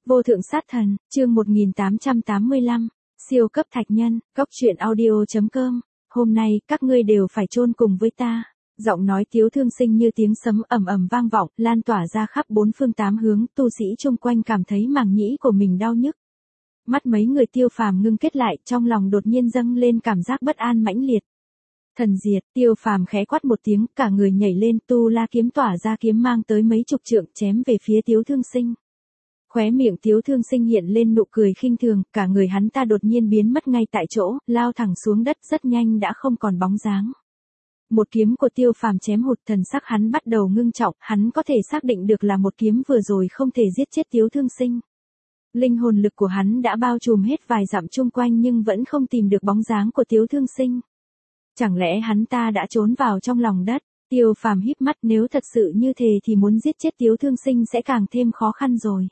Vô thượng sát thần, chương 1885, siêu cấp thạch nhân, góc truyện audio.com, hôm nay các ngươi đều phải chôn cùng với ta. Giọng nói Tiếu Thương Sinh như tiếng sấm ầm ầm vang vọng, lan tỏa ra khắp bốn phương tám hướng, tu sĩ chung quanh cảm thấy màng nhĩ của mình đau nhức. Mắt mấy người Tiêu Phàm ngưng kết lại, trong lòng đột nhiên dâng lên cảm giác bất an mãnh liệt. Thần diệt, Tiêu Phàm khẽ quát một tiếng, cả người nhảy lên, tu la kiếm tỏa ra kiếm mang tới mấy chục trượng chém về phía Tiếu Thương Sinh. Khóe miệng Tiếu Thương Sinh hiện lên nụ cười khinh thường, cả người hắn ta đột nhiên biến mất ngay tại chỗ, lao thẳng xuống đất rất nhanh đã không còn bóng dáng. Một kiếm của Tiêu Phàm chém hụt, thần sắc hắn bắt đầu ngưng trọng, hắn có thể xác định được là một kiếm vừa rồi không thể giết chết Tiếu Thương Sinh. Linh hồn lực của hắn đã bao trùm hết vài dặm chung quanh nhưng vẫn không tìm được bóng dáng của Tiếu Thương Sinh. Chẳng lẽ hắn ta đã trốn vào trong lòng đất? Tiêu Phàm híp mắt, nếu thật sự như thế thì muốn giết chết Tiếu Thương Sinh sẽ càng thêm khó khăn rồi.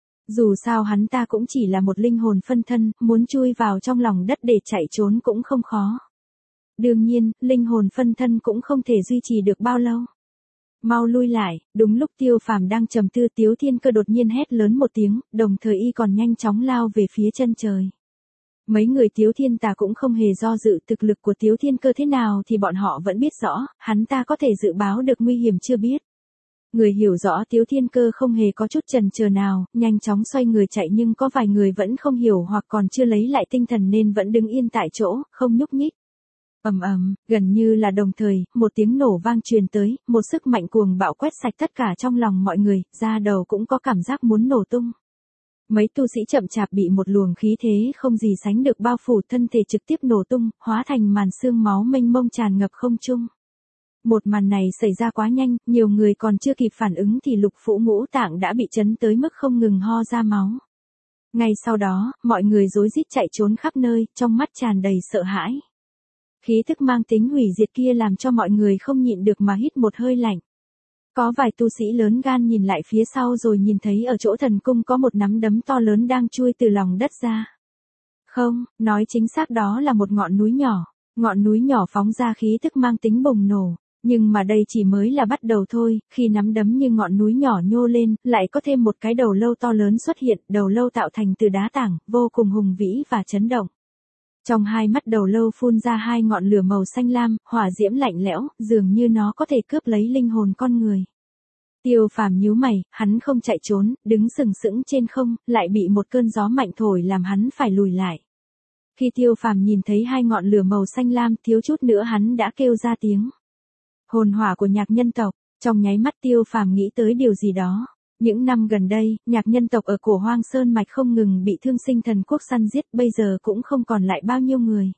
Dù sao hắn ta cũng chỉ là một linh hồn phân thân, muốn chui vào trong lòng đất để chạy trốn cũng không khó. Đương nhiên, linh hồn phân thân cũng không thể duy trì được bao lâu. Mau lui lại, đúng lúc Tiêu Phàm đang trầm tư, Tiếu Thiên Cơ đột nhiên hét lớn một tiếng, đồng thời y còn nhanh chóng lao về phía chân trời. Mấy người Tiếu Thiên Tà cũng không hề do dự, thực lực của Tiếu Thiên Cơ thế nào thì bọn họ vẫn biết rõ, hắn ta có thể dự báo được nguy hiểm chưa biết. Người hiểu rõ Tiếu Thiên Cơ không hề có chút chần chờ nào, nhanh chóng xoay người chạy, nhưng có vài người vẫn không hiểu hoặc còn chưa lấy lại tinh thần nên vẫn đứng yên tại chỗ, không nhúc nhích. Ầm ầm, gần như là đồng thời, một tiếng nổ vang truyền tới, một sức mạnh cuồng bạo quét sạch tất cả trong lòng mọi người, da đầu cũng có cảm giác muốn nổ tung. Mấy tu sĩ chậm chạp bị một luồng khí thế không gì sánh được bao phủ, thân thể trực tiếp nổ tung, hóa thành màn sương máu mênh mông tràn ngập không trung. Một màn này xảy ra quá nhanh, nhiều người còn chưa kịp phản ứng thì lục phủ ngũ tạng đã bị chấn tới mức không ngừng ho ra máu. Ngay sau đó, mọi người rối rít chạy trốn khắp nơi, trong mắt tràn đầy sợ hãi. Khí thức mang tính hủy diệt kia làm cho mọi người không nhịn được mà hít một hơi lạnh. Có vài tu sĩ lớn gan nhìn lại phía sau rồi nhìn thấy ở chỗ thần cung có một nắm đấm to lớn đang chui từ lòng đất ra. Không, nói chính xác đó là một ngọn núi nhỏ. Ngọn núi nhỏ phóng ra khí thức mang tính bùng nổ. Nhưng mà đây chỉ mới là bắt đầu thôi, khi nắm đấm như ngọn núi nhỏ nhô lên, lại có thêm một cái đầu lâu to lớn xuất hiện, đầu lâu tạo thành từ đá tảng, vô cùng hùng vĩ và chấn động. Trong hai mắt đầu lâu phun ra hai ngọn lửa màu xanh lam, hỏa diễm lạnh lẽo, dường như nó có thể cướp lấy linh hồn con người. Tiêu Phàm nhíu mày, hắn không chạy trốn, đứng sừng sững trên không, lại bị một cơn gió mạnh thổi làm hắn phải lùi lại. Khi Tiêu Phàm nhìn thấy hai ngọn lửa màu xanh lam, thiếu chút nữa hắn đã kêu ra tiếng. Hồn hỏa của nhạc nhân tộc, trong nháy mắt Tiêu Phàm nghĩ tới điều gì đó. Những năm gần đây, nhạc nhân tộc ở Cổ Hoang Sơn mạch không ngừng bị Thương Sinh Thần Quốc săn giết, bây giờ cũng không còn lại bao nhiêu người.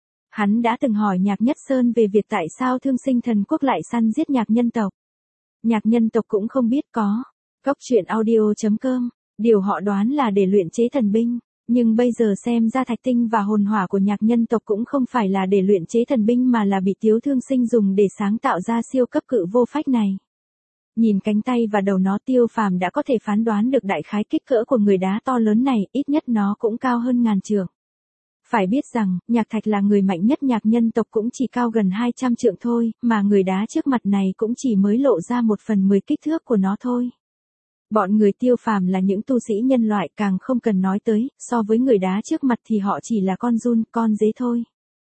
Hắn đã từng hỏi Nhạc Nhất Sơn về việc tại sao Thương Sinh Thần Quốc lại săn giết nhạc nhân tộc. Nhạc nhân tộc cũng không biết có. Góc truyện audio.com, điều họ đoán là để luyện chế thần binh. Nhưng bây giờ xem ra thạch tinh và hồn hỏa của nhạc nhân tộc cũng không phải là để luyện chế thần binh mà là bị Tiếu Thương Sinh dùng để sáng tạo ra siêu cấp cự vô phách này. Nhìn cánh tay và đầu nó, Tiêu Phàm đã có thể phán đoán được đại khái kích cỡ của người đá to lớn này, ít nhất nó cũng cao hơn 1000 trượng. Phải biết rằng, nhạc thạch là người mạnh nhất nhạc nhân tộc cũng chỉ cao gần 200 trượng thôi, mà người đá trước mặt này cũng chỉ mới lộ ra 1/10 kích thước của nó thôi. Bọn người Tiêu Phàm là những tu sĩ nhân loại, càng không cần nói tới, so với người đá trước mặt thì họ chỉ là con giun, con dế thôi.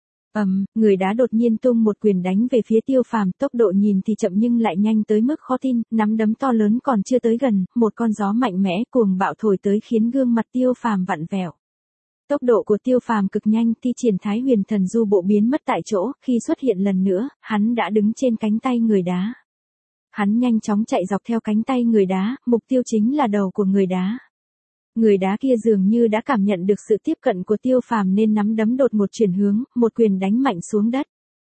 Người đá đột nhiên tung một quyền đánh về phía Tiêu Phàm, tốc độ nhìn thì chậm nhưng lại nhanh tới mức khó tin, nắm đấm to lớn còn chưa tới gần, một con gió mạnh mẽ cuồng bạo thổi tới khiến gương mặt Tiêu Phàm vặn vẹo. Tốc độ của Tiêu Phàm cực nhanh, thi triển Thái Huyền Thần Du bộ biến mất tại chỗ, khi xuất hiện lần nữa, hắn đã đứng trên cánh tay người đá. Hắn nhanh chóng chạy dọc theo cánh tay người đá, mục tiêu chính là đầu của người đá. Người đá kia dường như đã cảm nhận được sự tiếp cận của Tiêu Phàm nên nắm đấm đột một chuyển hướng, một quyền đánh mạnh xuống đất.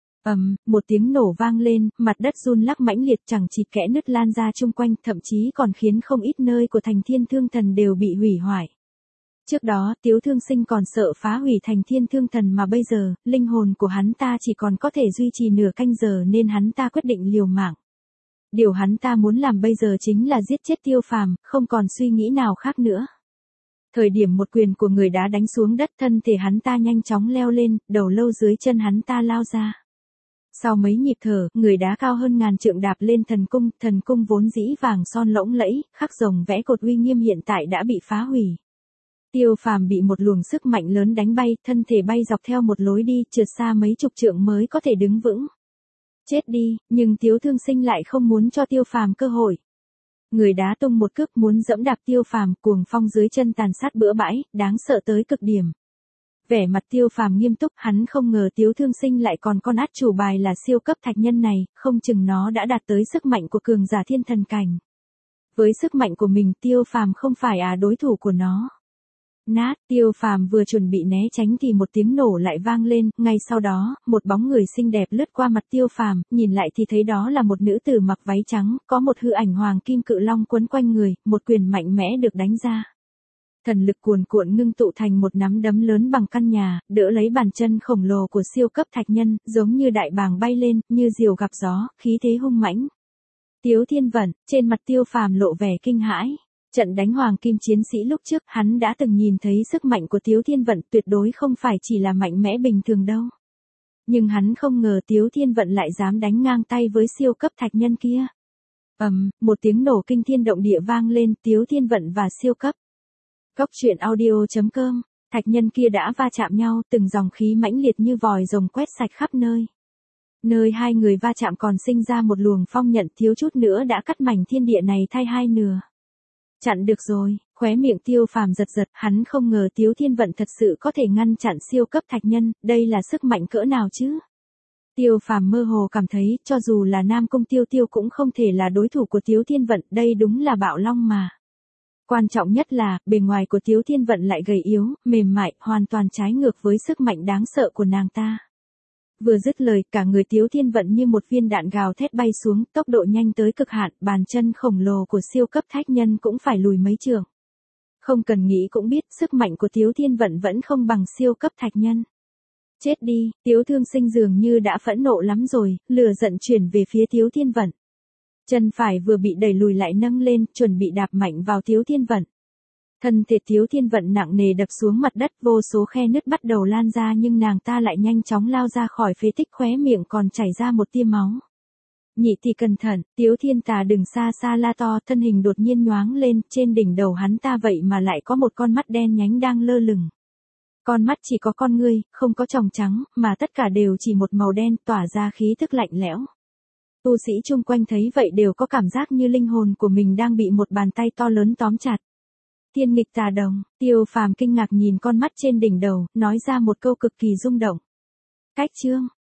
Một tiếng nổ vang lên, mặt đất run lắc mãnh liệt, chẳng chịt kẽ nứt lan ra chung quanh, thậm chí còn khiến không ít nơi của thành Thiên Thương Thần đều bị hủy hoại. Trước đó, Tiếu Thương Sinh còn sợ phá hủy thành Thiên Thương Thần mà bây giờ, linh hồn của hắn ta chỉ còn có thể duy trì nửa canh giờ nên hắn ta quyết định liều mạng. Điều hắn ta muốn làm bây giờ chính là giết chết Tiêu Phàm, không còn suy nghĩ nào khác nữa. Thời điểm một quyền của người đá đánh xuống đất, thân thể hắn ta nhanh chóng leo lên, đầu lâu dưới chân hắn ta lao ra. Sau mấy nhịp thở, người đá cao hơn ngàn trượng đạp lên thần cung vốn dĩ vàng son lỗng lẫy, khắc rồng vẽ cột uy nghiêm hiện tại đã bị phá hủy. Tiêu Phàm bị một luồng sức mạnh lớn đánh bay, thân thể bay dọc theo một lối đi, trượt xa mấy chục trượng mới có thể đứng vững. Chết đi, nhưng Tiếu Thương Sinh lại không muốn cho Tiêu Phàm cơ hội. Người đá tung một cước muốn dẫm đạp Tiêu Phàm, cuồng phong dưới chân tàn sát bừa bãi, đáng sợ tới cực điểm. Vẻ mặt Tiêu Phàm nghiêm túc, hắn không ngờ Tiếu Thương Sinh lại còn con át chủ bài là siêu cấp thạch nhân này, không chừng nó đã đạt tới sức mạnh của cường giả thiên thần cảnh. Với sức mạnh của mình, Tiêu Phàm không phải đối thủ của nó. Nát, Tiêu Phàm vừa chuẩn bị né tránh thì một tiếng nổ lại vang lên, ngay sau đó, một bóng người xinh đẹp lướt qua mặt Tiêu Phàm, nhìn lại thì thấy đó là một nữ tử mặc váy trắng, có một hư ảnh hoàng kim cự long quấn quanh người, một quyền mạnh mẽ được đánh ra. Thần lực cuồn cuộn ngưng tụ thành một nắm đấm lớn bằng căn nhà, đỡ lấy bàn chân khổng lồ của siêu cấp thạch nhân, giống như đại bàng bay lên, như diều gặp gió, khí thế hung mãnh. Tiếu Thiên Vận, trên mặt Tiêu Phàm lộ vẻ kinh hãi. Trận đánh hoàng kim chiến sĩ lúc trước, hắn đã từng nhìn thấy sức mạnh của Tiếu Thiên Vận tuyệt đối không phải chỉ là mạnh mẽ bình thường đâu. Nhưng hắn không ngờ Tiếu Thiên Vận lại dám đánh ngang tay với siêu cấp thạch nhân kia. Một tiếng nổ kinh thiên động địa vang lên, Tiếu Thiên Vận và siêu cấp. Góc truyện audio.com, thạch nhân kia đã va chạm nhau, từng dòng khí mãnh liệt như vòi rồng quét sạch khắp nơi. Nơi hai người va chạm còn sinh ra một luồng phong nhận thiếu chút nữa đã cắt mảnh thiên địa này thay hai nửa. Chặn được rồi, khóe miệng Tiêu Phàm giật giật, hắn không ngờ Tiếu Thiên Vận thật sự có thể ngăn chặn siêu cấp thạch nhân, đây là sức mạnh cỡ nào chứ? Tiêu Phàm mơ hồ cảm thấy, cho dù là Nam Cung Tiêu Tiêu cũng không thể là đối thủ của Tiếu Thiên Vận, đây đúng là bạo long mà. Quan trọng nhất là, bề ngoài của Tiếu Thiên Vận lại gầy yếu, mềm mại, hoàn toàn trái ngược với sức mạnh đáng sợ của nàng ta. Vừa dứt lời, cả người Tiếu Thiên Vận như một viên đạn gào thét bay xuống, tốc độ nhanh tới cực hạn, bàn chân khổng lồ của siêu cấp thạch nhân cũng phải lùi mấy trượng. Không cần nghĩ cũng biết, sức mạnh của Tiếu Thiên Vận vẫn không bằng siêu cấp thạch nhân. Chết đi, Tiếu Thương Sinh dường như đã phẫn nộ lắm rồi, lửa giận chuyển về phía Tiếu Thiên Vận. Chân phải vừa bị đẩy lùi lại nâng lên, chuẩn bị đạp mạnh vào Tiếu Thiên Vận. Thân thể Tiếu Thiên Vận nặng nề đập xuống mặt đất, vô số khe nứt bắt đầu lan ra nhưng nàng ta lại nhanh chóng lao ra khỏi phế tích, khóe miệng còn chảy ra một tia máu. Nhị tỷ cẩn thận, Tiếu Thiên Tà đừng xa xa la to, thân hình đột nhiên nhoáng lên, trên đỉnh đầu hắn ta vậy mà lại có một con mắt đen nhánh đang lơ lửng. Con mắt chỉ có con ngươi, không có tròng trắng, mà tất cả đều chỉ một màu đen, tỏa ra khí tức lạnh lẽo. Tu sĩ chung quanh thấy vậy đều có cảm giác như linh hồn của mình đang bị một bàn tay to lớn tóm chặt. Thiên nghịch tà đồng, Tiêu Phàm kinh ngạc nhìn con mắt trên đỉnh đầu, nói ra một câu cực kỳ rung động. Cách chương,